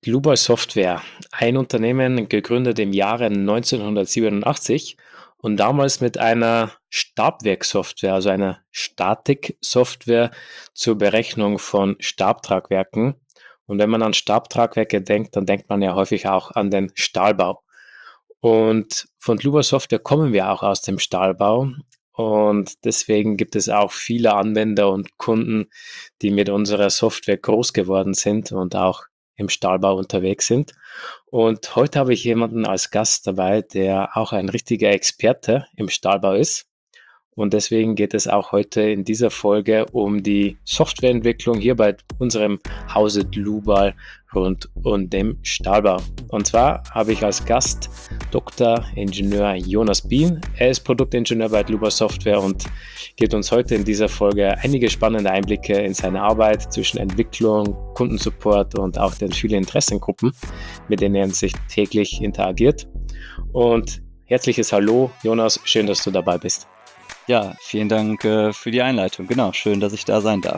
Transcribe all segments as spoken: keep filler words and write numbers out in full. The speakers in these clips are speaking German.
Global Software, ein Unternehmen gegründet im Jahre neunzehnhundertsiebenundachtzig und damals mit einer Stabwerkssoftware, also einer Statiksoftware zur Berechnung von Stabtragwerken. Und wenn man an Stabtragwerke denkt, dann denkt man ja häufig auch an den Stahlbau. Und von Global Software kommen wir auch aus dem Stahlbau. Und deswegen gibt es auch viele Anwender und Kunden, die mit unserer Software groß geworden sind und auch im Stahlbau unterwegs sind. Und heute habe ich jemanden als Gast dabei, der auch ein richtiger Experte im Stahlbau ist. Und deswegen geht es auch heute in dieser Folge um die Softwareentwicklung hier bei unserem Hause Dlubal rund um den Stahlbau. Und zwar habe ich als Gast Doktor Ingenieur Jonas Bien. Er ist Produktingenieur bei Dlubal Software und gibt uns heute in dieser Folge einige spannende Einblicke in seine Arbeit zwischen Entwicklung, Kundensupport und auch den vielen Interessengruppen, mit denen er sich täglich interagiert. Und herzliches Hallo, Jonas, schön, dass du dabei bist. Ja, vielen Dank äh, für die Einleitung. Genau, schön, dass ich da sein darf.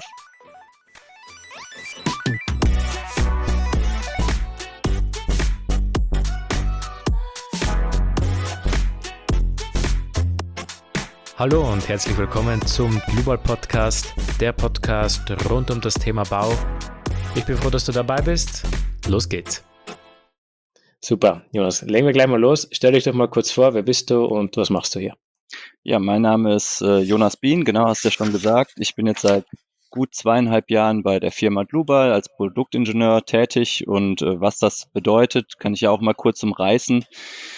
Hallo und herzlich willkommen zum Global Podcast, der Podcast rund um das Thema Bau. Ich bin froh, dass du dabei bist. Los geht's. Super, Jonas, legen wir gleich mal los. Stell dich doch mal kurz vor, wer bist du und was machst du hier? Ja, mein Name ist äh, Jonas Bien, genau, hast du ja schon gesagt. Ich bin jetzt seit gut zweieinhalb Jahren bei der Firma Dlubal als Produktingenieur tätig und äh, was das bedeutet, kann ich ja auch mal kurz umreißen.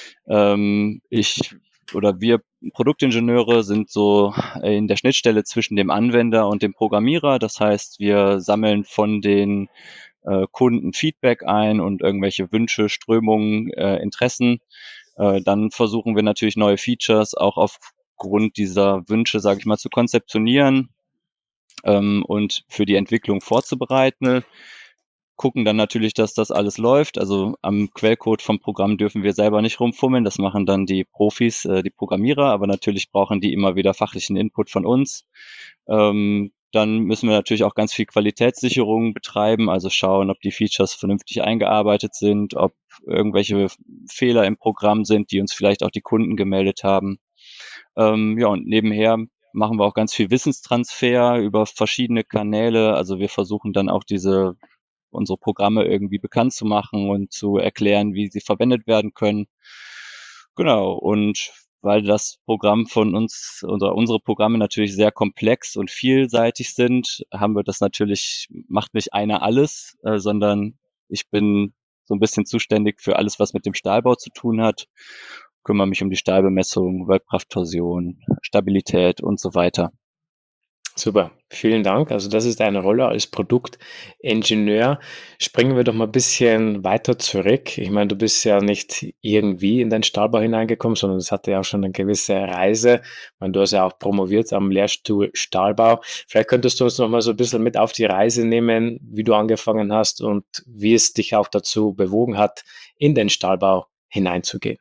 Ähm, ich oder wir Produktingenieure sind so in der Schnittstelle zwischen dem Anwender und dem Programmierer. Das heißt, wir sammeln von den äh, Kunden Feedback ein und irgendwelche Wünsche, Strömungen, äh, Interessen. Äh, dann versuchen wir natürlich neue Features auch aufgrund dieser Wünsche, sage ich mal, zu konzeptionieren ähm, und für die Entwicklung vorzubereiten. Gucken dann natürlich, dass das alles läuft. Also am Quellcode vom Programm dürfen wir selber nicht rumfummeln. Das machen dann die Profis, äh, die Programmierer. Aber natürlich brauchen die immer wieder fachlichen Input von uns. Ähm, dann müssen wir natürlich auch ganz viel Qualitätssicherung betreiben, also schauen, ob die Features vernünftig eingearbeitet sind, ob irgendwelche Fehler im Programm sind, die uns vielleicht auch die Kunden gemeldet haben. Ähm, ja, und nebenher machen wir auch ganz viel Wissenstransfer über verschiedene Kanäle. Also wir versuchen dann auch diese unsere Programme irgendwie bekannt zu machen und zu erklären, wie sie verwendet werden können. Genau, und weil das Programm von uns oder unsere Programme natürlich sehr komplex und vielseitig sind, haben wir das natürlich, macht nicht einer alles, äh, sondern ich bin so ein bisschen zuständig für alles, was mit dem Stahlbau zu tun hat, kümmere mich um die Stahlbemessung, Wirkkrafttorsion, Stabilität und so weiter. Super, vielen Dank. Also das ist deine Rolle als Produktingenieur. Springen wir doch mal ein bisschen weiter zurück. Ich meine, du bist ja nicht irgendwie in den Stahlbau hineingekommen, sondern es hatte ja auch schon eine gewisse Reise. Ich meine, du hast ja auch promoviert am Lehrstuhl Stahlbau. Vielleicht könntest du uns noch mal so ein bisschen mit auf die Reise nehmen, wie du angefangen hast und wie es dich auch dazu bewogen hat, in den Stahlbau hineinzugehen.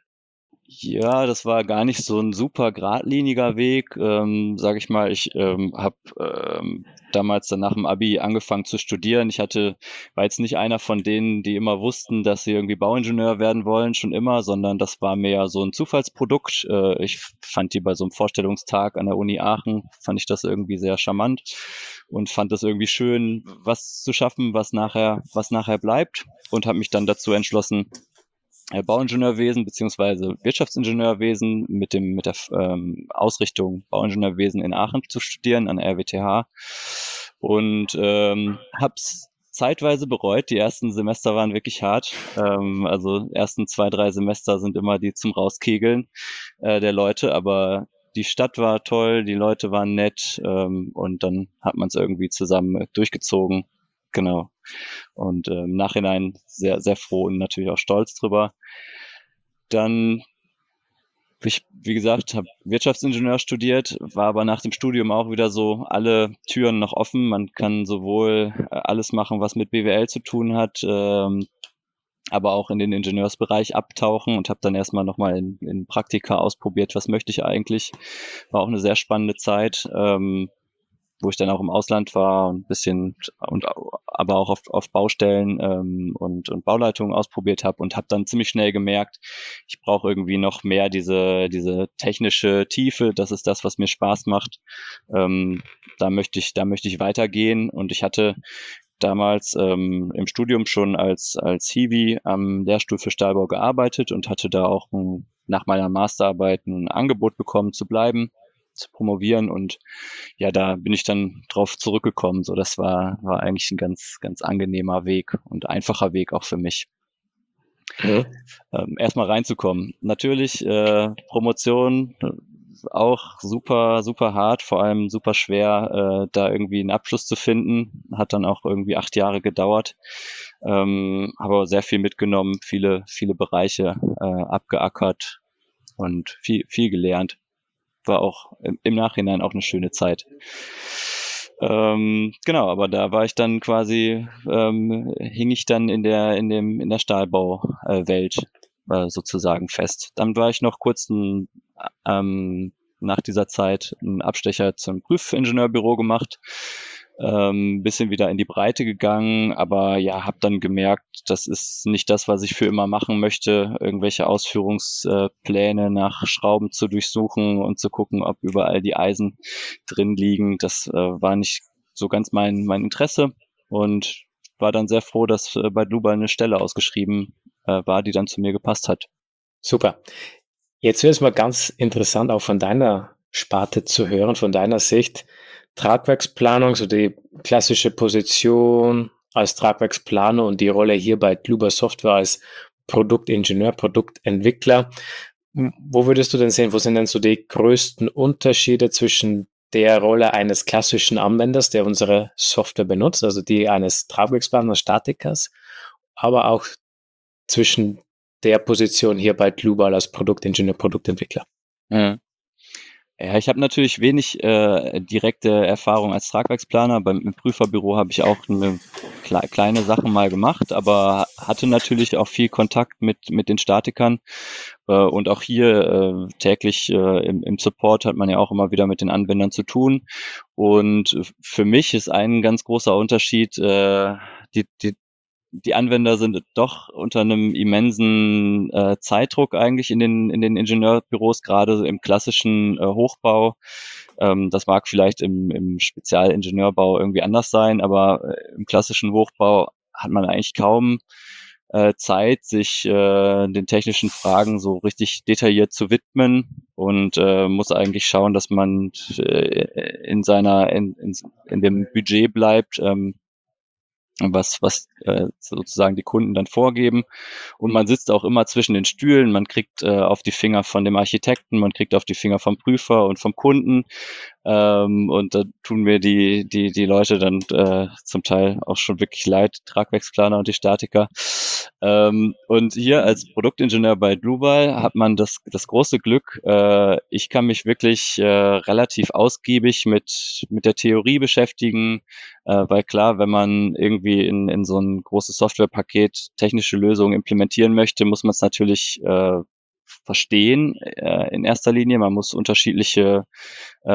Ja, das war gar nicht so ein super geradliniger Weg, ähm, sage ich mal. Ich, ähm, habe, ähm, damals dann nach dem Abi angefangen zu studieren. Ich hatte war jetzt nicht einer von denen, die immer wussten, dass sie irgendwie Bauingenieur werden wollen, schon immer, sondern das war mehr so ein Zufallsprodukt. Äh, ich fand die bei so einem Vorstellungstag an der Uni Aachen fand ich das irgendwie sehr charmant und fand das irgendwie schön, was zu schaffen, was nachher was nachher bleibt, und habe mich dann dazu entschlossen, äh, Bauingenieurwesen beziehungsweise Wirtschaftsingenieurwesen mit dem mit der ähm, Ausrichtung Bauingenieurwesen in Aachen zu studieren an der R W T H, und ähm, habe es zeitweise bereut. Die ersten Semester waren wirklich hart. Ähm, also ersten zwei, drei Semester sind immer die zum Rauskegeln äh, der Leute, aber die Stadt war toll, die Leute waren nett, ähm, und dann hat man es irgendwie zusammen durchgezogen. Genau. Und äh, im Nachhinein sehr, sehr froh und natürlich auch stolz drüber. Dann, ich, wie gesagt, habe Wirtschaftsingenieur studiert, war aber nach dem Studium auch wieder so alle Türen noch offen. Man kann sowohl äh, alles machen, was mit B W L zu tun hat, ähm, aber auch in den Ingenieursbereich abtauchen, und habe dann erstmal nochmal in, in Praktika ausprobiert, was möchte ich eigentlich. War auch eine sehr spannende Zeit. Ähm, wo ich dann auch im Ausland war und ein bisschen und aber auch auf, auf Baustellen ähm, und, und Bauleitungen ausprobiert habe und habe dann ziemlich schnell gemerkt, ich brauche irgendwie noch mehr diese, diese technische Tiefe. Das ist das, was mir Spaß macht. Ähm, da möchte ich, da möchte ich weitergehen. Und ich hatte damals ähm, im Studium schon als, als Hiwi am Lehrstuhl für Stahlbau gearbeitet und hatte da auch ein, nach meiner Masterarbeit ein Angebot bekommen zu bleiben, zu promovieren, und ja, da bin ich dann drauf zurückgekommen. So, das war, war eigentlich ein ganz, ganz angenehmer Weg und einfacher Weg auch für mich. Mhm. Ähm, erstmal reinzukommen. Natürlich, äh, Promotion äh, auch super, super hart, vor allem super schwer, äh, da irgendwie einen Abschluss zu finden. Hat dann auch irgendwie acht Jahre gedauert. Ähm, habe sehr viel mitgenommen, viele, viele Bereiche äh, abgeackert und viel, viel gelernt. War auch im, im Nachhinein auch eine schöne Zeit. Ähm, genau, aber da war ich dann quasi, ähm, hing ich dann in der, in dem, in der Stahlbauwelt äh, sozusagen fest. Dann war ich noch kurz ein, ähm, nach dieser Zeit einen Abstecher zum Prüfingenieurbüro gemacht, ähm, bisschen wieder in die Breite gegangen, aber ja, habe dann gemerkt, das ist nicht das, was ich für immer machen möchte, irgendwelche Ausführungspläne nach Schrauben zu durchsuchen und zu gucken, ob überall die Eisen drin liegen. Das äh, war nicht so ganz mein, mein Interesse, und war dann sehr froh, dass äh, bei Dubai eine Stelle ausgeschrieben äh, war, die dann zu mir gepasst hat. Super. Jetzt wäre es mal ganz interessant, auch von deiner Sparte zu hören, von deiner Sicht. Tragwerksplanung, so die klassische Position als Tragwerksplaner und die Rolle hier bei Kluber Software als Produktingenieur, Produktentwickler. M- Wo würdest du denn sehen, wo sind denn so die größten Unterschiede zwischen der Rolle eines klassischen Anwenders, der unsere Software benutzt, also die eines Tragwerksplaners, Statikers, aber auch zwischen der Position hier bei Global als Produktingenieur, Produktentwickler? Ja. Ja, ich habe natürlich wenig äh, direkte Erfahrung als Tragwerksplaner. Beim im Prüferbüro habe ich auch eine kle kleine Sachen mal gemacht, aber hatte natürlich auch viel Kontakt mit mit den Statikern. Äh, und auch hier äh, täglich äh, im, im Support hat man ja auch immer wieder mit den Anwendern zu tun. Und für mich ist ein ganz großer Unterschied, äh, die, die, die Anwender sind doch unter einem immensen äh, Zeitdruck eigentlich in den, in den Ingenieurbüros, gerade im klassischen äh, Hochbau. Ähm, das mag vielleicht im, im Spezialingenieurbau irgendwie anders sein, aber äh, im klassischen Hochbau hat man eigentlich kaum äh, Zeit, sich äh, den technischen Fragen so richtig detailliert zu widmen, und äh, muss eigentlich schauen, dass man äh, in seiner, in, in, in dem Budget bleibt, ähm, was, was äh, sozusagen die Kunden dann vorgeben. Und man sitzt auch immer zwischen den Stühlen, man kriegt äh, auf die Finger von dem Architekten, man kriegt auf die Finger vom Prüfer und vom Kunden. Ähm, und da tun mir die, die, die Leute dann äh, zum Teil auch schon wirklich leid, Tragwerksplaner und die Statiker. Ähm, und hier als Produktingenieur bei Blueball hat man das, das große Glück, äh, ich kann mich wirklich äh, relativ ausgiebig mit, mit der Theorie beschäftigen, äh, weil klar, wenn man irgendwie in, in so ein großes Softwarepaket technische Lösungen implementieren möchte, muss man es natürlich äh, verstehen äh, in erster Linie. Man muss unterschiedliche äh,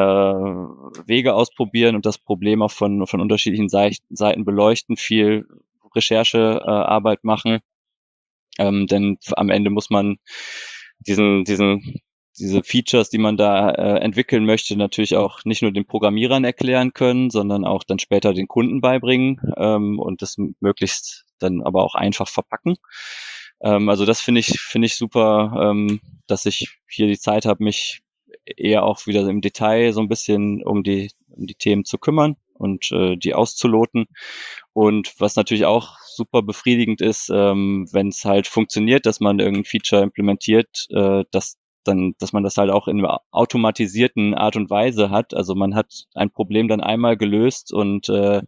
Wege ausprobieren und das Problem auch von, von unterschiedlichen Seiten beleuchten, viel Recherchearbeit äh, machen. Ähm, denn am Ende muss man diesen, diesen, diese Features, die man da äh, entwickeln möchte, natürlich auch nicht nur den Programmierern erklären können, sondern auch dann später den Kunden beibringen ähm, und das möglichst dann aber auch einfach verpacken. Ähm, also das finde ich, finde ich super, ähm, dass ich hier die Zeit habe, mich eher auch wieder im Detail so ein bisschen um die, um die Themen zu kümmern und äh, die auszuloten. Und was natürlich auch super befriedigend ist, ähm, wenn es halt funktioniert, dass man irgendein Feature implementiert, äh, dass dann, dass man das halt auch in einer automatisierten Art und Weise hat. Also man hat ein Problem dann einmal gelöst und äh,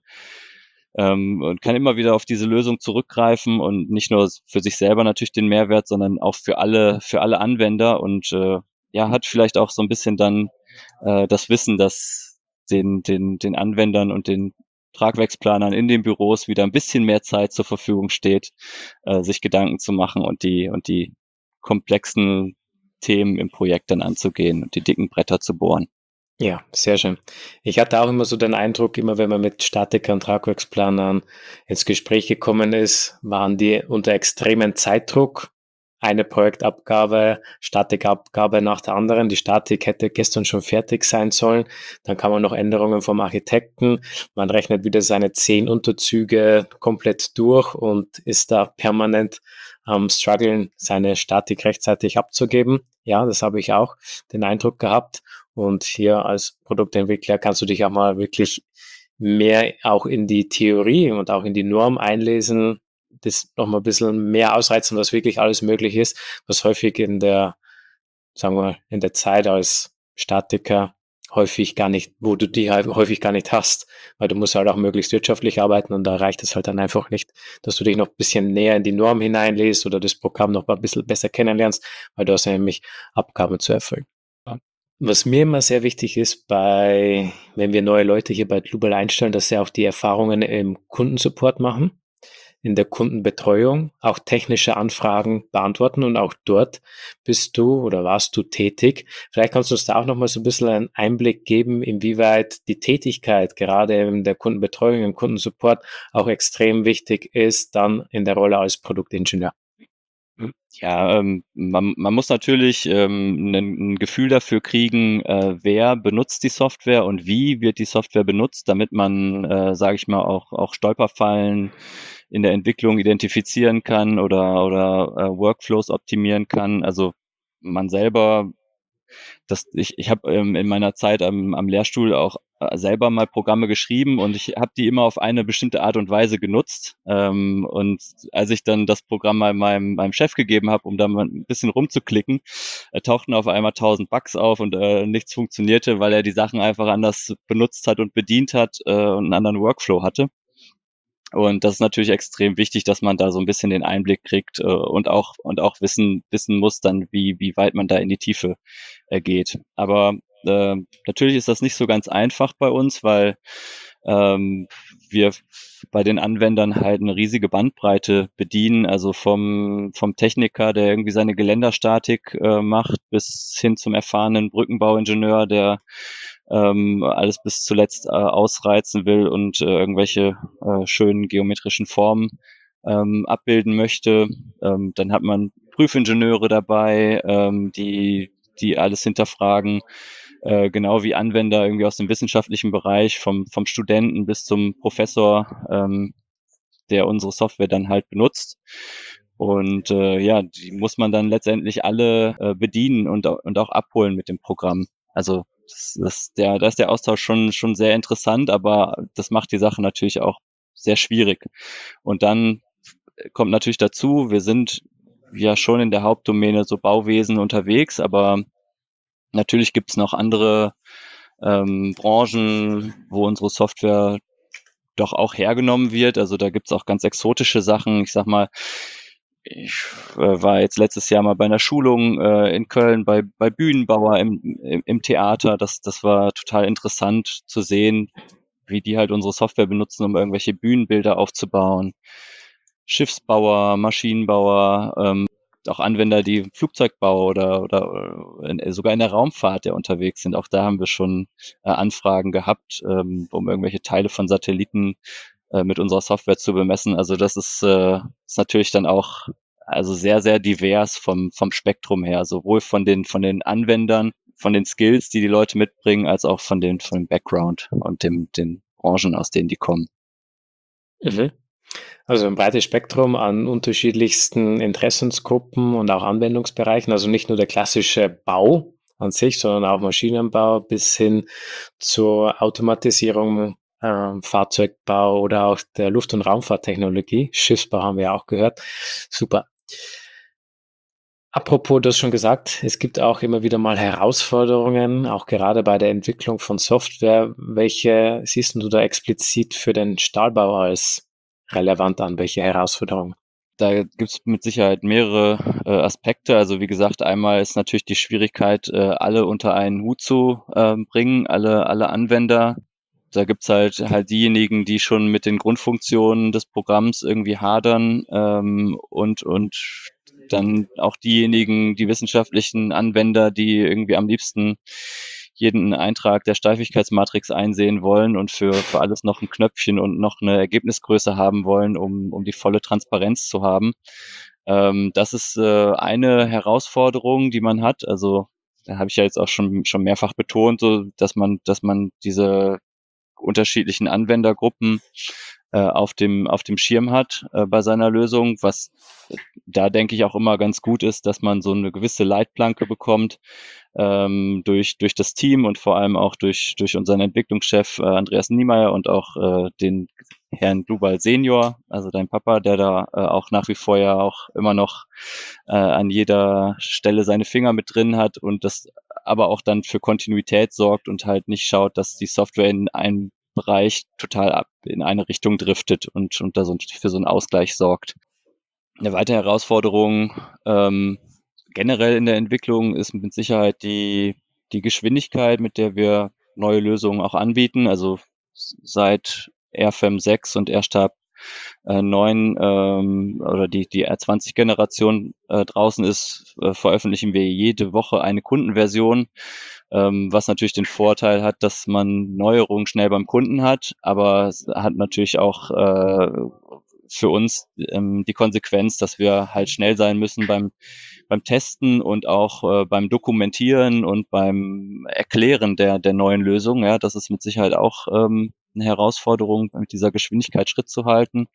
ähm, und kann immer wieder auf diese Lösung zurückgreifen und nicht nur für sich selber natürlich den Mehrwert, sondern auch für alle, für alle Anwender, und äh, ja, hat vielleicht auch so ein bisschen dann äh, das Wissen, dass den, den, den Anwendern und den Tragwerksplanern in den Büros wieder ein bisschen mehr Zeit zur Verfügung steht, äh, sich Gedanken zu machen und die, und die komplexen Themen im Projekt dann anzugehen und die dicken Bretter zu bohren. Ja, sehr schön. Ich hatte auch immer so den Eindruck, immer wenn man mit Statikern, Tragwerksplanern ins Gespräch gekommen ist, waren die unter extremen Zeitdruck. Eine Projektabgabe, Statikabgabe nach der anderen. Die Statik hätte gestern schon fertig sein sollen. Dann kann man noch Änderungen vom Architekten. Man rechnet wieder seine zehn Unterzüge komplett durch und ist da permanent am struggeln, seine Statik rechtzeitig abzugeben. Ja, das habe ich auch den Eindruck gehabt. Und hier als Produktentwickler kannst du dich auch mal wirklich mehr auch in die Theorie und auch in die Norm einlesen, das noch mal ein bisschen mehr ausreizen, was wirklich alles möglich ist, was häufig in der, sagen wir mal, in der Zeit als Statiker häufig gar nicht, wo du die halt häufig gar nicht hast, weil du musst halt auch möglichst wirtschaftlich arbeiten und da reicht es halt dann einfach nicht, dass du dich noch ein bisschen näher in die Norm hineinlässt oder das Programm noch mal ein bisschen besser kennenlernst, weil du hast ja nämlich Abgaben zu erfüllen. Was mir immer sehr wichtig ist bei, wenn wir neue Leute hier bei Drupal einstellen, dass sie auch die Erfahrungen im Kundensupport machen, in der Kundenbetreuung, auch technische Anfragen beantworten und auch dort bist du oder warst du tätig. Vielleicht kannst du uns da auch noch mal so ein bisschen einen Einblick geben, inwieweit die Tätigkeit gerade in der Kundenbetreuung, im Kundensupport auch extrem wichtig ist, dann in der Rolle als Produktingenieur. Ja, ähm, man, man muss natürlich ähm, ein, ein Gefühl dafür kriegen, äh, wer benutzt die Software und wie wird die Software benutzt, damit man, äh, sage ich mal, auch, auch Stolperfallen in der Entwicklung identifizieren kann oder, oder äh, Workflows optimieren kann. Also man selber das, ich, ich habe ähm, in meiner Zeit am, am Lehrstuhl auch äh, selber mal Programme geschrieben und ich habe die immer auf eine bestimmte Art und Weise genutzt. Ähm, und als ich dann das Programm mal meinem, meinem Chef gegeben habe, um da mal ein bisschen rumzuklicken, äh, tauchten auf einmal tausend Bugs auf und äh, nichts funktionierte, weil er die Sachen einfach anders benutzt hat und bedient hat äh, und einen anderen Workflow hatte. Und das ist natürlich extrem wichtig, dass man da so ein bisschen den Einblick kriegt äh, und auch und auch wissen wissen muss dann, wie wie weit man da in die Tiefe äh, geht. Aber äh, natürlich ist das nicht so ganz einfach bei uns, weil ähm, wir bei den Anwendern halt eine riesige Bandbreite bedienen, also vom vom Techniker, der irgendwie seine Geländerstatik äh, macht, bis hin zum erfahrenen Brückenbauingenieur, der ähm, alles bis zuletzt äh, ausreizen will und äh, irgendwelche äh, schönen geometrischen Formen ähm, abbilden möchte. Ähm, dann hat man Prüfingenieure dabei, ähm, die, die alles hinterfragen, äh, genau wie Anwender irgendwie aus dem wissenschaftlichen Bereich, vom, vom Studenten bis zum Professor, ähm, der unsere Software dann halt benutzt. Und äh, ja, die muss man dann letztendlich alle äh, bedienen und, und auch abholen mit dem Programm. Also das, das, der, da ist der Austausch schon, schon sehr interessant, aber das macht die Sache natürlich auch sehr schwierig. Und dann kommt natürlich dazu, wir sind ja schon in der Hauptdomäne so Bauwesen unterwegs, aber natürlich gibt es noch andere ähm, Branchen, wo unsere Software doch auch hergenommen wird. Also da gibt's auch ganz exotische Sachen. Ich sag mal, ich äh, war jetzt letztes Jahr mal bei einer Schulung äh, in Köln bei, bei Bühnenbauer im, im, im Theater. Das, das war total interessant zu sehen, wie die halt unsere Software benutzen, um irgendwelche Bühnenbilder aufzubauen. Schiffsbauer, Maschinenbauer, ähm, auch Anwender, die im Flugzeugbau oder, oder in, sogar in der Raumfahrt ja unterwegs sind. Auch da haben wir schon äh, Anfragen gehabt, ähm, um irgendwelche Teile von Satelliten äh, mit unserer Software zu bemessen. Also das ist, äh, ist natürlich dann auch also sehr, sehr divers vom, vom Spektrum her, sowohl von den, von den Anwendern, von den Skills, die die Leute mitbringen, als auch von den, von dem Background und dem, den Branchen, aus denen die kommen. Mhm. Also ein breites Spektrum an unterschiedlichsten Interessensgruppen und auch Anwendungsbereichen. Also nicht nur der klassische Bau an sich, sondern auch Maschinenbau bis hin zur Automatisierung, ähm, Fahrzeugbau oder auch der Luft- und Raumfahrttechnologie. Schiffsbau haben wir ja auch gehört. Super. Apropos, du hast schon gesagt, es gibt auch immer wieder mal Herausforderungen, auch gerade bei der Entwicklung von Software. Welche siehst du da explizit für den Stahlbau als relevant an? Welche Herausforderungen? Da gibt's mit Sicherheit mehrere äh, Aspekte. Also wie gesagt, einmal ist natürlich die Schwierigkeit, äh, alle unter einen Hut zu ähm, bringen, alle, alle Anwender. Da gibt's halt halt diejenigen, die schon mit den Grundfunktionen des Programms irgendwie hadern ähm, und und dann auch diejenigen, die wissenschaftlichen Anwender, die irgendwie am liebsten jeden Eintrag der Steifigkeitsmatrix einsehen wollen und für, für alles noch ein Knöpfchen und noch eine Ergebnisgröße haben wollen, um, um die volle Transparenz zu haben. Ähm, das ist äh, eine Herausforderung, die man hat. Also da habe ich ja jetzt auch schon, schon mehrfach betont, so, dass man, dass man diese unterschiedlichen Anwendergruppen äh, auf dem auf dem Schirm hat äh, bei seiner Lösung, was äh, da denke ich auch immer ganz gut ist, dass man so eine gewisse Leitplanke bekommt ähm, durch durch das Team und vor allem auch durch durch unseren Entwicklungschef äh, Andreas Niemeyer und auch äh, den Herrn Glubal Senior, also dein Papa, der da äh, auch nach wie vor ja auch immer noch äh, an jeder Stelle seine Finger mit drin hat und das aber auch dann für Kontinuität sorgt und halt nicht schaut, dass die Software in einem Bereich total ab in eine Richtung driftet und, und da so für so einen Ausgleich sorgt. Eine weitere Herausforderung ähm, generell in der Entwicklung ist mit Sicherheit die, die Geschwindigkeit, mit der wir neue Lösungen auch anbieten. Also seit R F E M sechs und R-Stab äh, neun ähm, oder die, die R zwanzig-Generation äh, draußen ist, äh, veröffentlichen wir jede Woche eine Kundenversion, ähm, was natürlich den Vorteil hat, dass man Neuerungen schnell beim Kunden hat, aber es hat natürlich auch äh, für uns ähm, die Konsequenz, dass wir halt schnell sein müssen beim beim Testen und auch äh, beim Dokumentieren und beim Erklären der der neuen Lösung. Ja, das ist mit Sicherheit auch ähm, eine Herausforderung, mit dieser Geschwindigkeit Schritt zu halten.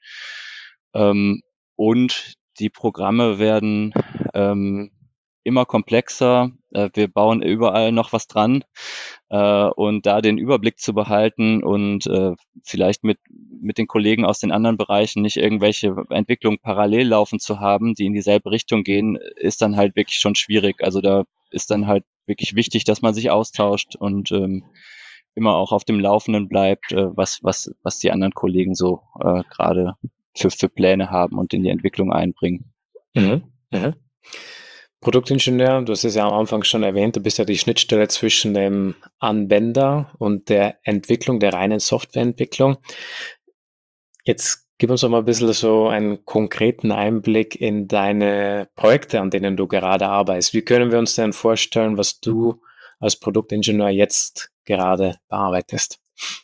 Ähm, und die Programme werden ähm, immer komplexer. Äh, wir bauen überall noch was dran. Äh, und da den Überblick zu behalten und äh, vielleicht mit, mit den Kollegen aus den anderen Bereichen nicht irgendwelche Entwicklungen parallel laufen zu haben, die in dieselbe Richtung gehen, ist dann halt wirklich schon schwierig. Also da ist dann halt wirklich wichtig, dass man sich austauscht und ähm, immer auch auf dem Laufenden bleibt, äh, was, was, was die anderen Kollegen so äh, gerade für, für Pläne haben und in die Entwicklung einbringen. Mhm. Mhm. Produktingenieur, du hast es ja am Anfang schon erwähnt, du bist ja die Schnittstelle zwischen dem Anwender und der Entwicklung, der reinen Softwareentwicklung. Jetzt gib uns doch mal ein bisschen so einen konkreten Einblick in deine Projekte, an denen du gerade arbeitest. Wie können wir uns denn vorstellen, was du als Produktingenieur jetzt gerade bearbeitest?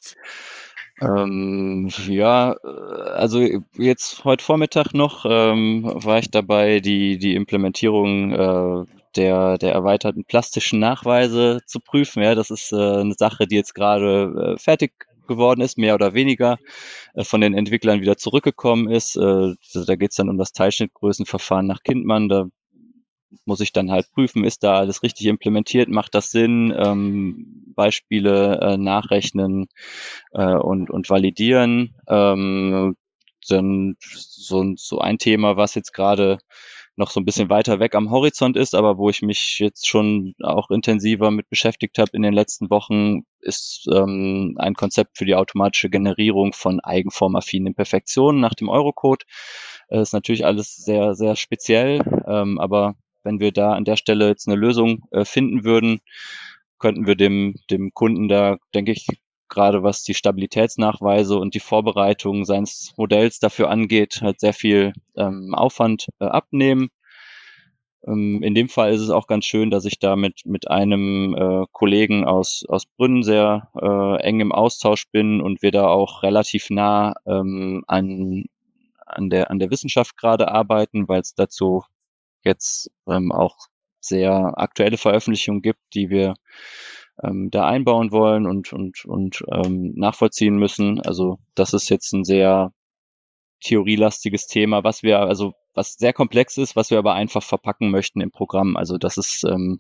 Ähm, ja, äh, also jetzt heute Vormittag noch ähm, war ich dabei, die, die Implementierung äh, der, der erweiterten plastischen Nachweise zu prüfen. Ja, das ist äh, eine Sache, die jetzt gerade äh, fertig geworden ist, mehr oder weniger, äh, von den Entwicklern wieder zurückgekommen ist. Äh, also da geht es dann um das Teilschnittgrößenverfahren nach Kindmann. Da muss ich dann halt prüfen, ist da alles richtig implementiert, macht das Sinn, ähm, Beispiele äh, nachrechnen äh, und, und validieren. Ähm, dann so, so ein Thema, was jetzt gerade noch so ein bisschen weiter weg am Horizont ist, aber wo ich mich jetzt schon auch intensiver mit beschäftigt habe in den letzten Wochen, ist ähm, ein Konzept für die automatische Generierung von eigenformaffinen Imperfektionen nach dem Eurocode. Äh, ist natürlich alles sehr, sehr speziell, ähm, aber wenn wir da an der Stelle jetzt eine Lösung äh, finden würden, könnten wir dem, dem Kunden da, denke ich, gerade was die Stabilitätsnachweise und die Vorbereitung seines Modells dafür angeht, halt sehr viel ähm, Aufwand äh, abnehmen. Ähm, in dem Fall ist es auch ganz schön, dass ich da mit, mit einem äh, Kollegen aus, aus Brünn sehr äh, eng im Austausch bin und wir da auch relativ nah ähm, an, an, der, an der Wissenschaft gerade arbeiten, weil es dazu jetzt ähm, auch sehr aktuelle Veröffentlichungen gibt, die wir ähm, da einbauen wollen und, und, und ähm, nachvollziehen müssen. Also das ist jetzt ein sehr theorielastiges Thema, was wir, also was sehr komplex ist, was wir aber einfach verpacken möchten im Programm. Also das ist ähm,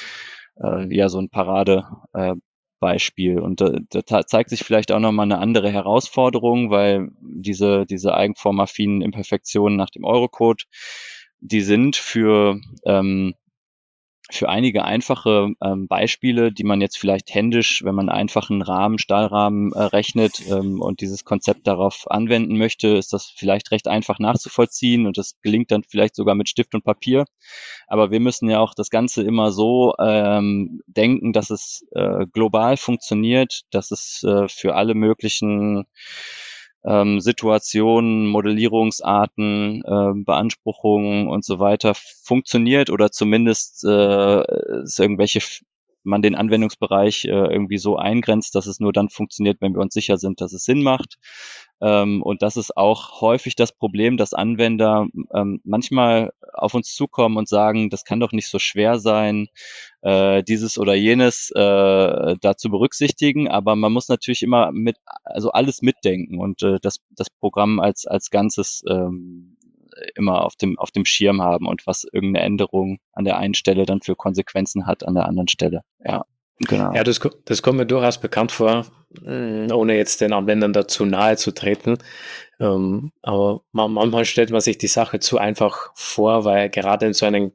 äh, ja so ein Paradebeispiel. Äh, Beispiel. Und da, da zeigt sich vielleicht auch nochmal eine andere Herausforderung, weil diese, diese eigenformaffinen Imperfektionen nach dem Eurocode, die sind für ähm, für einige einfache ähm, Beispiele, die man jetzt vielleicht händisch, wenn man einfach einen Rahmen, Stahlrahmen äh, rechnet ähm, und dieses Konzept darauf anwenden möchte, ist das vielleicht recht einfach nachzuvollziehen und das gelingt dann vielleicht sogar mit Stift und Papier. Aber wir müssen ja auch das Ganze immer so ähm, denken, dass es äh, global funktioniert, dass es äh, für alle möglichen ähm, Situationen, Modellierungsarten, äh, Beanspruchungen und so weiter funktioniert oder zumindest äh, es irgendwelche man den Anwendungsbereich äh, irgendwie so eingrenzt, dass es nur dann funktioniert, wenn wir uns sicher sind, dass es Sinn macht. Ähm, und das ist auch häufig das Problem, dass Anwender ähm, manchmal auf uns zukommen und sagen, das kann doch nicht so schwer sein, äh, dieses oder jenes äh, da zu berücksichtigen, aber man muss natürlich immer mit, also alles mitdenken und äh, das, das Programm als, als Ganzes ähm, immer auf dem, auf dem Schirm haben und was irgendeine Änderung an der einen Stelle dann für Konsequenzen hat an der anderen Stelle. Ja, genau. Ja, das, ko- das kommt mir durchaus bekannt vor, mh, ohne jetzt den Anwendern dazu nahe zu treten. Ähm, aber man, manchmal stellt man sich die Sache zu einfach vor, weil gerade in so einem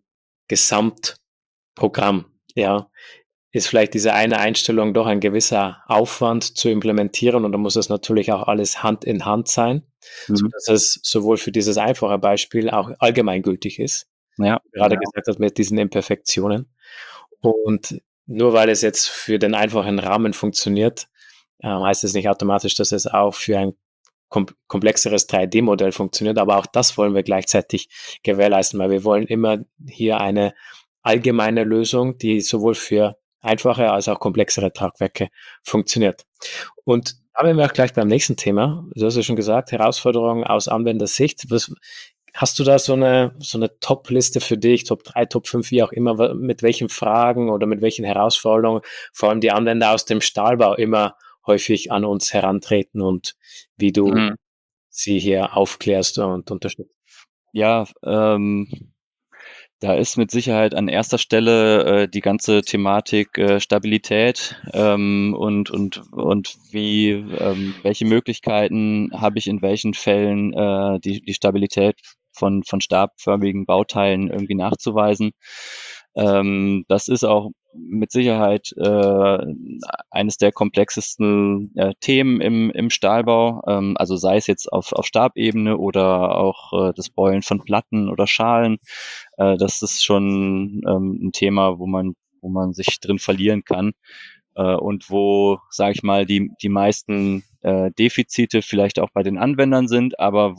Gesamtprogramm, ja, ist vielleicht diese eine Einstellung doch ein gewisser Aufwand zu implementieren und dann muss das natürlich auch alles Hand in Hand sein, so Mhm. dass es sowohl für dieses einfache Beispiel auch allgemeingültig ist, Ja, wie du gerade ja. gesagt hast, mit diesen Imperfektionen. Und nur weil es jetzt für den einfachen Rahmen funktioniert, äh, heißt es nicht automatisch, dass es auch für ein kom komplexeres drei D-Modell funktioniert. Aber auch das wollen wir gleichzeitig gewährleisten, weil wir wollen immer hier eine allgemeine Lösung, die sowohl für einfache als auch komplexere Tragwerke funktioniert. Und da wären wir auch gleich beim nächsten Thema. Du hast ja schon gesagt, Herausforderungen aus Anwendersicht. Was, hast du da so eine, so eine Top-Liste für dich, Top drei, Top fünf, wie auch immer, wa- mit welchen Fragen oder mit welchen Herausforderungen vor allem die Anwender aus dem Stahlbau immer häufig an uns herantreten und wie du Mhm. sie hier aufklärst und unterstützt? Ja, ähm, da ist mit Sicherheit an erster Stelle äh, die ganze Thematik äh, Stabilität ähm, und und und wie ähm, welche Möglichkeiten habe ich in welchen Fällen äh, die die Stabilität von von stabförmigen Bauteilen irgendwie nachzuweisen. Ähm, das ist auch mit Sicherheit äh, eines der komplexesten äh, Themen im im Stahlbau, ähm, also sei es jetzt auf auf Stabebene oder auch äh, das Beulen von Platten oder Schalen. Äh, das ist schon ähm, ein Thema, wo man, wo man sich drin verlieren kann äh, und wo, sage ich mal, die, die meisten äh, Defizite vielleicht auch bei den Anwendern sind, aber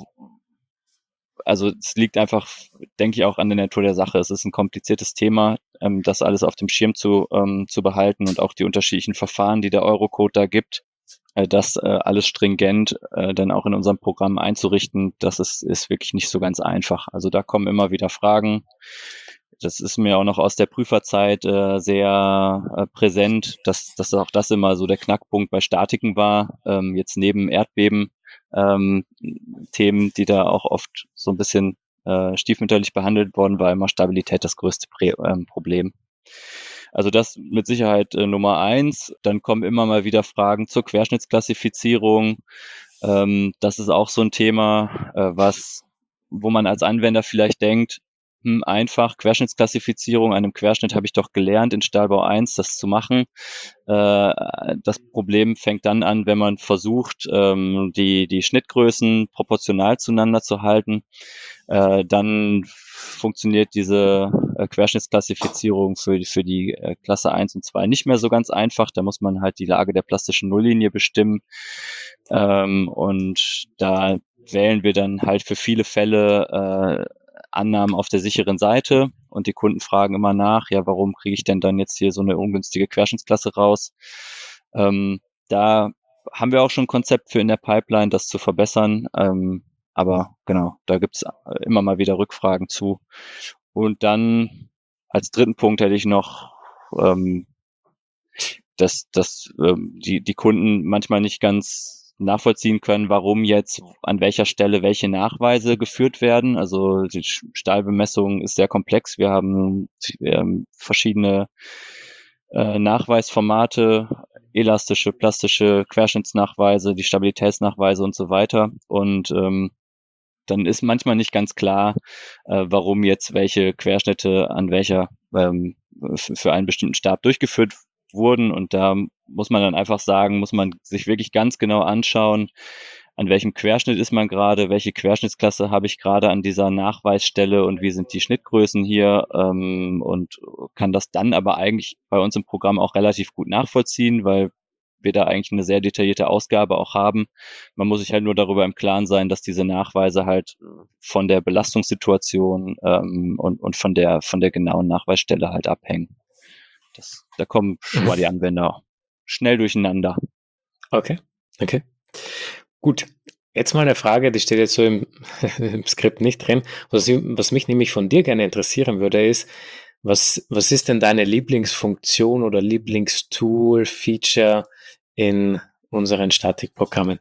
also es liegt einfach, denke ich, auch an der Natur der Sache. Es ist ein kompliziertes Thema, ähm, das alles auf dem Schirm zu, ähm, zu behalten und auch die unterschiedlichen Verfahren, die der Eurocode da gibt, äh, das äh, alles stringent äh, dann auch in unserem Programm einzurichten, das ist, ist wirklich nicht so ganz einfach. Also da kommen immer wieder Fragen. Das ist mir auch noch aus der Prüferzeit äh, sehr äh, präsent, dass, dass auch das immer so der Knackpunkt bei Statiken war. Ähm, jetzt neben Erdbeben ähm, Themen, die da auch oft so ein bisschen äh, stiefmütterlich behandelt worden, war immer Stabilität das größte Prä ähm, Problem. Also das mit Sicherheit äh, Nummer eins. Dann kommen immer mal wieder Fragen zur Querschnittsklassifizierung. Ähm, das ist auch so ein Thema, äh, was, wo man als Anwender vielleicht denkt, hm, einfach Querschnittsklassifizierung, einem Querschnitt habe ich doch gelernt in Stahlbau eins, das zu machen. Äh, das Problem fängt dann an, wenn man versucht, ähm, die, die Schnittgrößen proportional zueinander zu halten. Äh, dann funktioniert diese äh, Querschnittsklassifizierung für, für die äh, Klasse eins und zwei nicht mehr so ganz einfach. Da muss man halt die Lage der plastischen Nulllinie bestimmen. Ähm, und da wählen wir dann halt für viele Fälle äh, Annahmen auf der sicheren Seite und die Kunden fragen immer nach, ja, warum kriege ich denn dann jetzt hier so eine ungünstige Querschnittsklasse raus? Ähm, da haben wir auch schon ein Konzept für in der Pipeline, das zu verbessern. Ähm, aber genau, da gibt's immer mal wieder Rückfragen zu. Und dann als dritten Punkt hätte ich noch, ähm, dass, dass ähm, die, die Kunden manchmal nicht ganz nachvollziehen können, warum jetzt an welcher Stelle welche Nachweise geführt werden. Also die Stahlbemessung ist sehr komplex. Wir haben ähm, verschiedene äh, Nachweisformate, elastische, plastische Querschnittsnachweise, die Stabilitätsnachweise und so weiter. Und ähm, dann ist manchmal nicht ganz klar, äh, warum jetzt welche Querschnitte an welcher ähm, für einen bestimmten Stab durchgeführt wurden. Und da muss man dann einfach sagen, muss man sich wirklich ganz genau anschauen, an welchem Querschnitt ist man gerade, welche Querschnittsklasse habe ich gerade an dieser Nachweisstelle und wie sind die Schnittgrößen hier ähm, und kann das dann aber eigentlich bei uns im Programm auch relativ gut nachvollziehen, weil wir da eigentlich eine sehr detaillierte Ausgabe auch haben. Man muss sich halt nur darüber im Klaren sein, dass diese Nachweise halt von der Belastungssituation ähm, und, und von der von der genauen Nachweisstelle halt abhängen. Das, da kommen schon Mhm. mal die Anwender schnell durcheinander. Okay, okay. Gut. Jetzt mal eine Frage, die steht jetzt so im, im Skript nicht drin. Was, ich- was mich nämlich von dir gerne interessieren würde, ist, was, was ist denn deine Lieblingsfunktion oder Lieblingstool, Feature in unseren Statikprogrammen?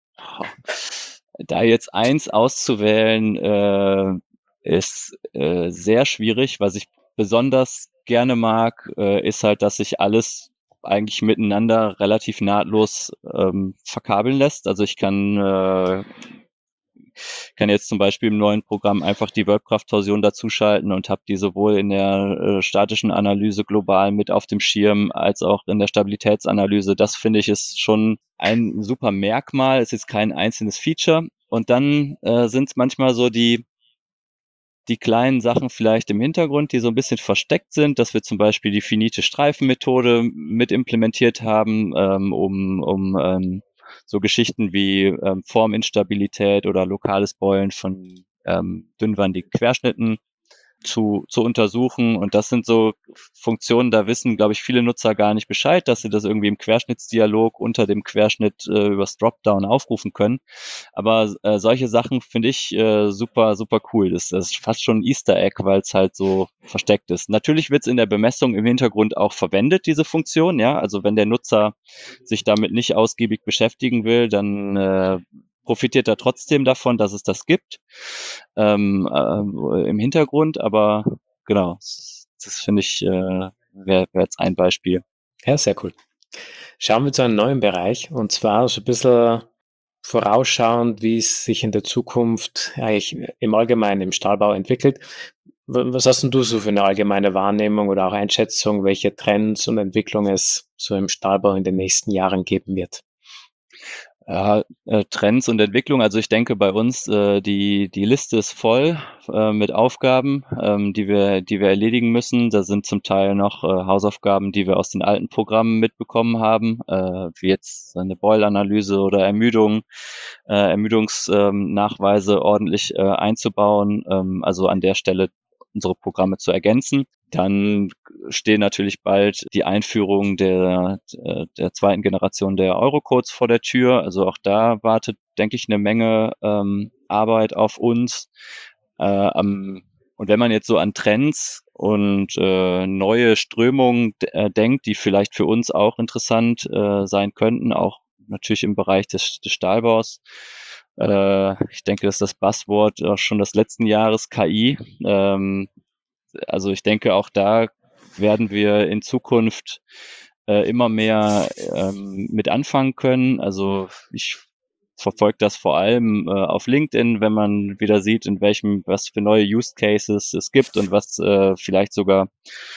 Da jetzt eins auszuwählen, äh, ist äh, sehr schwierig. Was ich besonders gerne mag, äh, ist halt, dass sich alles eigentlich miteinander relativ nahtlos ähm, verkabeln lässt. Also ich kann äh, kann jetzt zum Beispiel im neuen Programm einfach die Wölbkraft-Torsion dazuschalten und habe die sowohl in der äh, statischen Analyse global mit auf dem Schirm als auch in der Stabilitätsanalyse. Das finde ich ist schon ein super Merkmal. Es ist kein einzelnes Feature. Und dann äh, sind es manchmal so die die kleinen Sachen vielleicht im Hintergrund, die so ein bisschen versteckt sind, dass wir zum Beispiel die finite Streifenmethode mit implementiert haben, ähm, um, um ähm, so Geschichten wie ähm, Forminstabilität oder lokales Beulen von ähm, dünnwandigen Querschnitten zu, zu untersuchen. Und das sind so Funktionen, da wissen, glaube ich, viele Nutzer gar nicht Bescheid, dass sie das irgendwie im Querschnittsdialog unter dem Querschnitt äh, übers Dropdown aufrufen können. Aber äh, solche Sachen finde ich äh, super, super cool. Das, das ist fast schon ein Easter Egg, weil es halt so versteckt ist. Natürlich wird es in der Bemessung im Hintergrund auch verwendet, diese Funktion. Ja, also wenn der Nutzer sich damit nicht ausgiebig beschäftigen will, dann äh, profitiert er trotzdem davon, dass es das gibt ähm, äh, im Hintergrund. Aber genau, das, das finde ich äh, wäre wär jetzt ein Beispiel. Ja, sehr cool. Schauen wir zu einem neuen Bereich und zwar so ein bisschen vorausschauend, wie es sich in der Zukunft eigentlich im Allgemeinen im Stahlbau entwickelt. W- Was hast denn du so für eine allgemeine Wahrnehmung oder auch Einschätzung, welche Trends und Entwicklungen es so im Stahlbau in den nächsten Jahren geben wird? Ja, äh, Trends und Entwicklung. Also ich denke bei uns, äh, die, die Liste ist voll äh, mit Aufgaben, ähm, die wir, die wir erledigen müssen. Da sind zum Teil noch äh, Hausaufgaben, die wir aus den alten Programmen mitbekommen haben, äh, wie jetzt eine Boil-Analyse oder Ermüdung, äh, Ermüdungsnachweise ordentlich äh, einzubauen. Ähm, also an der Stelle unsere Programme zu ergänzen. Dann stehen natürlich bald die Einführung der, der, der zweiten Generation der Eurocodes vor der Tür. Also auch da wartet, denke ich, eine Menge ähm, Arbeit auf uns. Äh, am, und wenn man jetzt so an Trends und äh, neue Strömungen äh, denkt, die vielleicht für uns auch interessant äh, sein könnten, auch natürlich im Bereich des, des Stahlbaus. Äh, ich denke, das ist das Buzzword auch schon des letzten Jahres, K I. Ähm, also ich denke, auch da werden wir in Zukunft äh, immer mehr ähm, mit anfangen können. Also ich verfolge das vor allem äh, auf LinkedIn, wenn man wieder sieht, in welchem, was für neue Use Cases es gibt und was äh, vielleicht sogar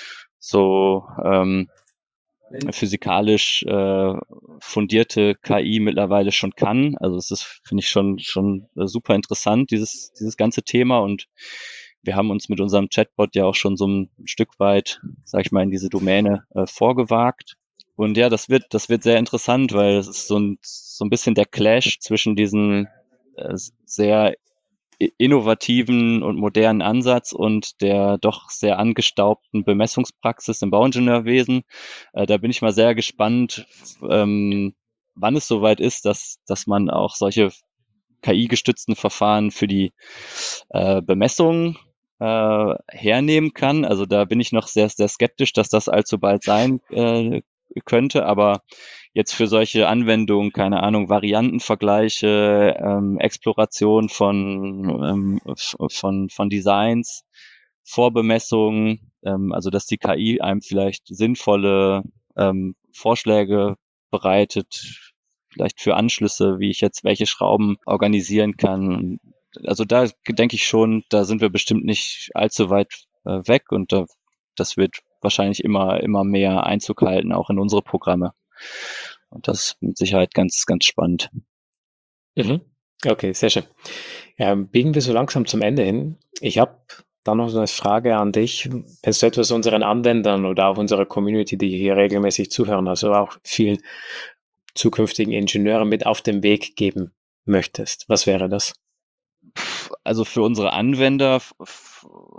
so ähm, physikalisch äh, fundierte K I mittlerweile schon kann. Also es ist, finde ich, schon schon äh, super interessant, dieses dieses ganze Thema. Und wir haben uns mit unserem Chatbot ja auch schon so ein Stück weit, sag ich mal, in diese Domäne äh, vorgewagt. Und ja, das wird das wird sehr interessant, weil es ist so ein so ein bisschen der Clash zwischen diesen äh, sehr innovativen und modernen Ansatz und der doch sehr angestaubten Bemessungspraxis im Bauingenieurwesen. Äh, da bin ich mal sehr gespannt, ähm, wann es soweit ist, dass, dass man auch solche K I-gestützten Verfahren für die äh, Bemessung äh, hernehmen kann. Also da bin ich noch sehr, sehr skeptisch, dass das allzu bald sein äh, könnte, aber jetzt für solche Anwendungen, keine Ahnung, Variantenvergleiche, ähm, Exploration von, ähm, von, von Designs, Vorbemessungen, ähm, also dass die K I einem vielleicht sinnvolle ähm, Vorschläge bereitet, vielleicht für Anschlüsse, wie ich jetzt welche Schrauben organisieren kann. Also da denke ich schon, da sind wir bestimmt nicht allzu weit äh, weg und da, das wird wahrscheinlich immer, immer mehr Einzug halten, auch in unsere Programme. Und das ist mit Sicherheit ganz, ganz spannend. Mhm. Okay, sehr schön. Ähm, biegen wir so langsam zum Ende hin. Ich habe da noch so eine Frage an dich. Wenn du etwas unseren Anwendern oder auch unserer Community, die hier regelmäßig zuhören, also auch vielen zukünftigen Ingenieuren mit auf den Weg geben möchtest, was wäre das? Also für unsere Anwender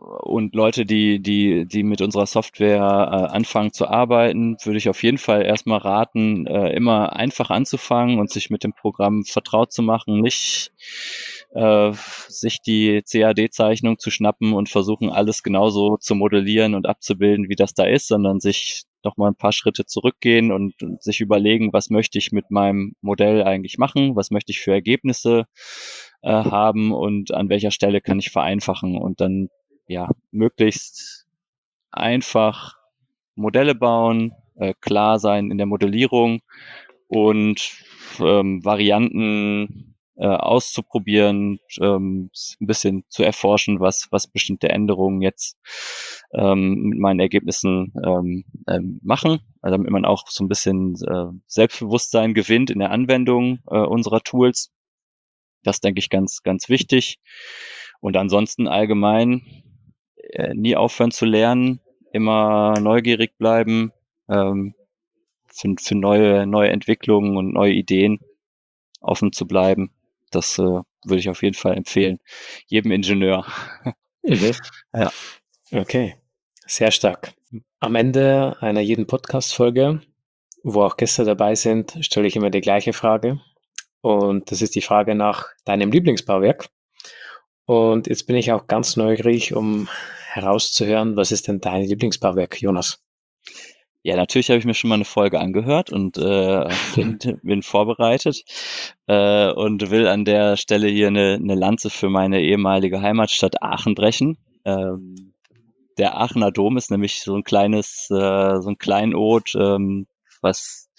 und Leute, die, die, die mit unserer Software äh, anfangen zu arbeiten, würde ich auf jeden Fall erstmal raten, äh, immer einfach anzufangen und sich mit dem Programm vertraut zu machen, nicht äh, sich die C A D-Zeichnung zu schnappen und versuchen, alles genauso zu modellieren und abzubilden, wie das da ist, sondern sich noch mal ein paar Schritte zurückgehen und, und sich überlegen, was möchte ich mit meinem Modell eigentlich machen, was möchte ich für Ergebnisse äh, haben und an welcher Stelle kann ich vereinfachen und dann ja möglichst einfach Modelle bauen, äh, klar sein in der Modellierung und ähm, Varianten äh, auszuprobieren, ähm, ein bisschen zu erforschen, was, was bestimmte Änderungen jetzt ähm, mit meinen Ergebnissen ähm, ähm, machen, also damit man auch so ein bisschen äh, Selbstbewusstsein gewinnt in der Anwendung äh, unserer Tools. Das denke ich ganz, ganz wichtig. Und ansonsten allgemein äh, nie aufhören zu lernen, immer neugierig bleiben, ähm, für, für neue, neue Entwicklungen und neue Ideen offen zu bleiben. Das äh, würde ich auf jeden Fall empfehlen. Jedem Ingenieur. Mhm. Ja. Okay, sehr stark. Am Ende einer jeden Podcast-Folge, wo auch Gäste dabei sind, stelle ich immer die gleiche Frage. Und das ist die Frage nach deinem Lieblingsbauwerk. Und jetzt bin ich auch ganz neugierig, um herauszuhören, was ist denn dein Lieblingsbauwerk, Jonas? Ja, natürlich habe ich mir schon mal eine Folge angehört und äh, bin, bin vorbereitet äh, und will an der Stelle hier eine, eine Lanze für meine ehemalige Heimatstadt Aachen brechen. Ähm, der Aachener Dom ist nämlich so ein kleines, äh, so ein Kleinod, ähm, was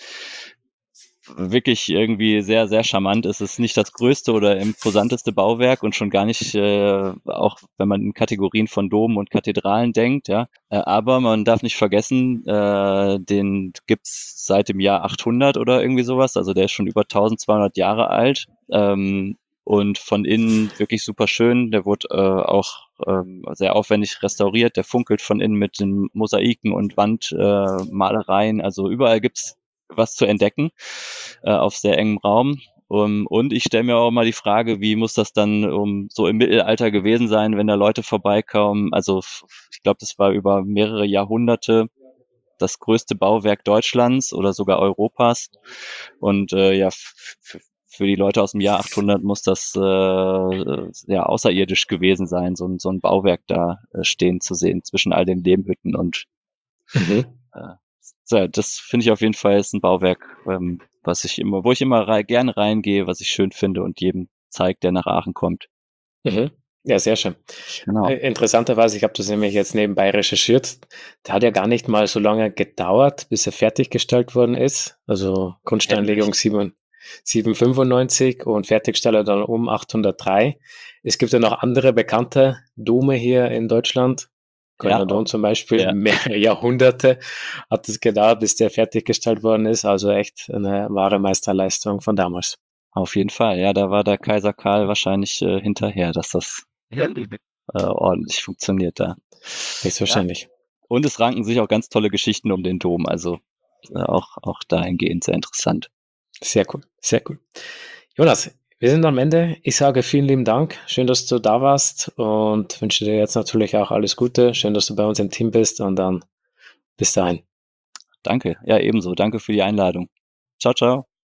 wirklich irgendwie sehr, sehr charmant ist. Es ist nicht das größte oder imposanteste Bauwerk und schon gar nicht, äh, auch wenn man in Kategorien von Domen und Kathedralen denkt, ja. Äh, aber man darf nicht vergessen, äh, den gibt's seit dem Jahr achthundert oder irgendwie sowas. Also der ist schon über tausendzweihundert Jahre alt. Ähm, und von innen wirklich super schön. Der wurde äh, auch ähm, sehr aufwendig restauriert. Der funkelt von innen mit den Mosaiken und Wandmalereien. Äh, Malereien. Also überall gibt's was zu entdecken äh, auf sehr engem Raum. Um, und ich stelle mir auch mal die Frage, wie muss das dann um, so im Mittelalter gewesen sein, wenn da Leute vorbeikommen? Also ich glaube, das war über mehrere Jahrhunderte das größte Bauwerk Deutschlands oder sogar Europas. Und äh, ja, für die Leute aus dem Jahr achthundert muss das äh, ja außerirdisch gewesen sein, so, so ein Bauwerk da äh, stehen zu sehen zwischen all den Lehmhütten und Mhm. äh, so, das finde ich auf jeden Fall ist ein Bauwerk, ähm, was ich immer, wo ich immer rei gerne reingehe, was ich schön finde und jedem zeigt, der nach Aachen kommt. Mhm. Ja, sehr schön. Genau. Äh, interessanterweise, ich habe das nämlich jetzt nebenbei recherchiert, der hat ja gar nicht mal so lange gedauert, bis er fertiggestellt worden ist. Also Grundsteinlegung sieben, siebenhundertfünfundneunzig und Fertigstellung dann um achthundertdrei. Es gibt ja noch andere bekannte Dome hier in Deutschland. Ja, Kölner Dom zum Beispiel, ja, mehrere Jahrhunderte hat es gedauert, bis der fertiggestellt worden ist. Also echt eine wahre Meisterleistung von damals. auf jeden Fall. Ja, da war der Kaiser Karl wahrscheinlich äh, hinterher, dass das äh, ordentlich funktioniert da. Ja. Höchstwahrscheinlich. Und es ranken sich auch ganz tolle Geschichten um den Dom, also äh, auch, auch dahingehend sehr interessant. Sehr cool, sehr cool. Jonas, wir sind am Ende. Ich sage vielen lieben Dank. Schön, dass du da warst und wünsche dir jetzt natürlich auch alles Gute. Schön, dass du bei uns im Team bist und dann bis dahin. Danke. Ja, ebenso. Danke für die Einladung. Ciao, ciao.